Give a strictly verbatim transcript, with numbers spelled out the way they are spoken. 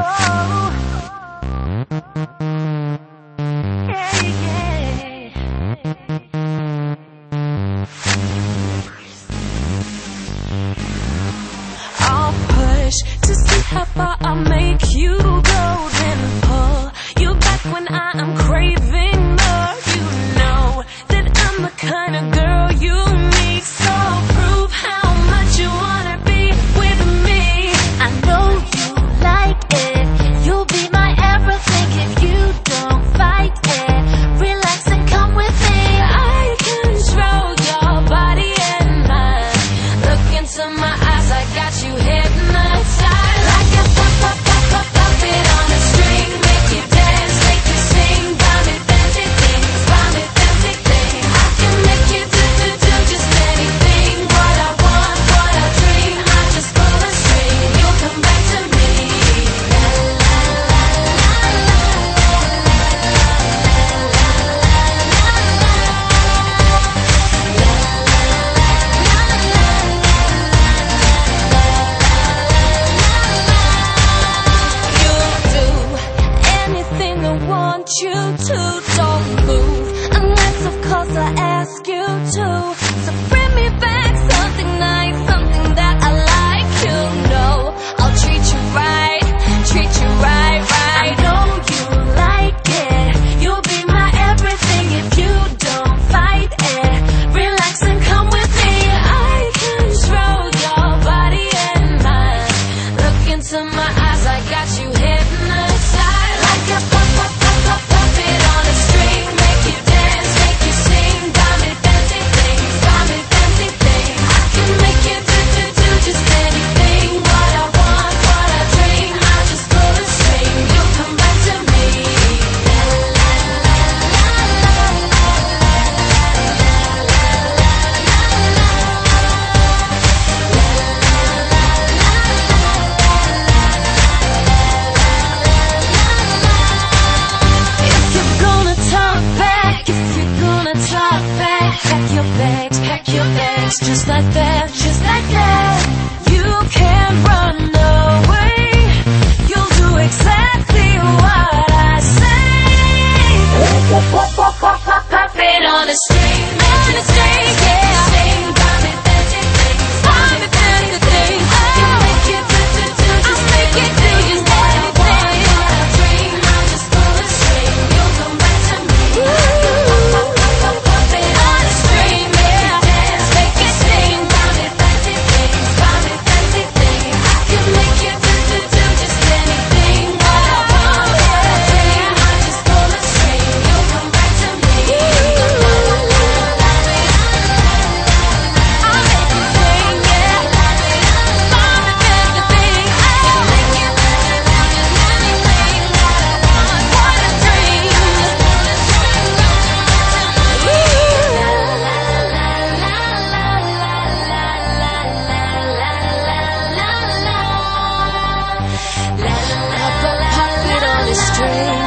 Yeah, yeah. I'll push to see how far I'll make you go, then pull you back when I am craving more. You know that I'm the kind of girl you need, so prove how much you wanna be with me. I know you like it, you'll be my everything if you don't fight it. Relax and come with me. I control your body and mind. Look into my eyes, I got you hypnotized. Like a pop, pop, pop, pop, puppet on a string. Make you dance, make you sing. Buy me fancy things, buy me fancy things. I can make you do, do, do just anything. What I want, what I dream. I just pull a string, you'll come back to me. La la la la la want you to, don't move unless of course I ask you to. So bring me back something nice, something that I like. You know I'll treat you right, treat you right, right. I know you like it, you'll be my everything if you don't fight it. Relax and come with me. I control your body and mind. Look into my eyes, I got you hypnotized. Like a pop, pop, pop, pop, puppet on a string. Make you dance, make you sing. Buy me fancy things, buy me fancy things. I can make you do, do, do just anything. What I want, what I dream. I just pull a string, you'll come back to me. La la la la la la la la If you're gonna talk back, if you're gonna talk back, pack your bags, pack your bags, just like that, just like that. You can't run away, you'll do exactly what I say. Puppet on a string, on a string, yeah. Sing, buy me fancy things, buy me fancy things. I can make you do, do, do, just make it do just anything. What I dream, I just pull a string, you'll come back to me. Puppet on a string, yeah. Dance, make it sing, buy me fancy things, buy me fancy things. I can make you do, do, do just anything. What I want, what I dream, I just pull a string, you'll come back to me. I'll make you swing, yeah. Buy me fancy things, I can make you do, do, do just anything. What I want, what I dream. Puppet on a string.